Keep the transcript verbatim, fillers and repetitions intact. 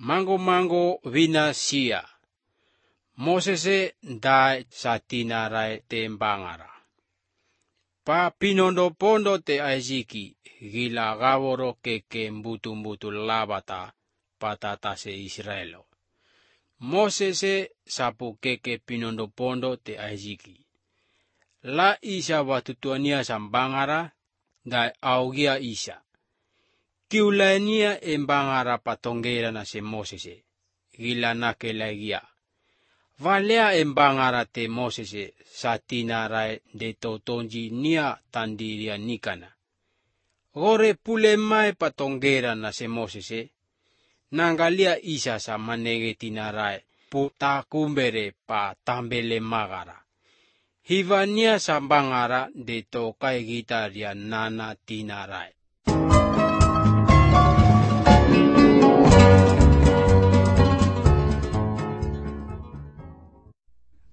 Mango mango vina sia. Mosese dai sa tinarai te bangara. Pa pinondo pondo te aiziki gila gavoro keke mbutu mbutu labata patata se Israelo. Mosese sapu keke pinondo pondo te aiziki. La isa watutuania sambangara dai augia isa. Kiulania embangara patongera na se Mosese gila nakelagia. Valea embangara te Mosese satina rai de totonji nia tandiria nikana. Gore pule mai patongera na se Mosese. Nangalia isa sa manegetina rai puta kumbere pa tambele magara. Hivania sambangara de tokai gitaria nana tina rai.